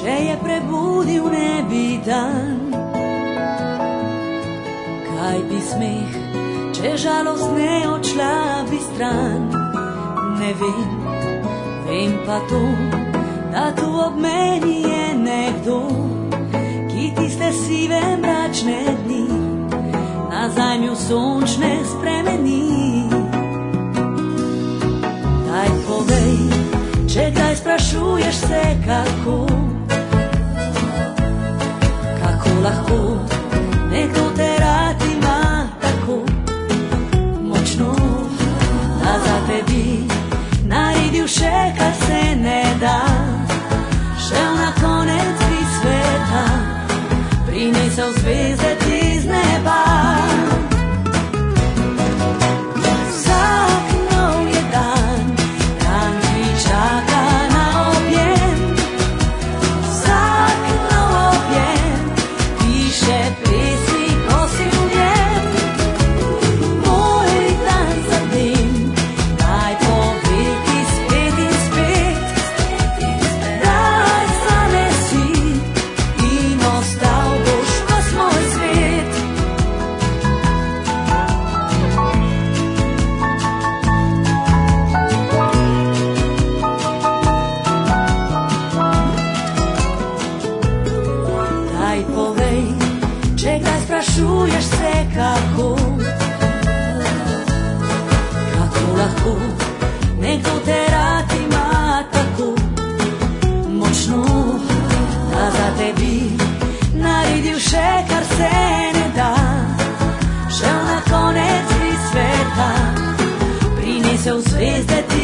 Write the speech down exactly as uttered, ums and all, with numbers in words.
če je prebudil nebitan. Kaj bi smeh, če žalost ne odšla bi stran. Ne vem, vem pa to, da tu ob meni je nekdo, ki tiste sive mračne dni nazaj mi v sončne spremeni. Daj povej, če kdaj sprašuješ se kako, kako lahko nekdo te rad ima tako močno, da za tebi naredil še kar se ne da, šel na konec bi sveta, prinesel zvezde ti z neba. Vsak nov je dan, dan ki čaka na objem, vsak nov objem piše pesmi, ko si v njem. Moj dan za dnem, daj poveti spet in spet, daj zanesi in ostal boš ves moj svet. Daj povej, če kdaj sprašuješ se kako, kako lahko nekdo te rad ima tako močno, da za tebi naredil še kar se ne da, šel na konec bi sveta, prinesel zvezde ti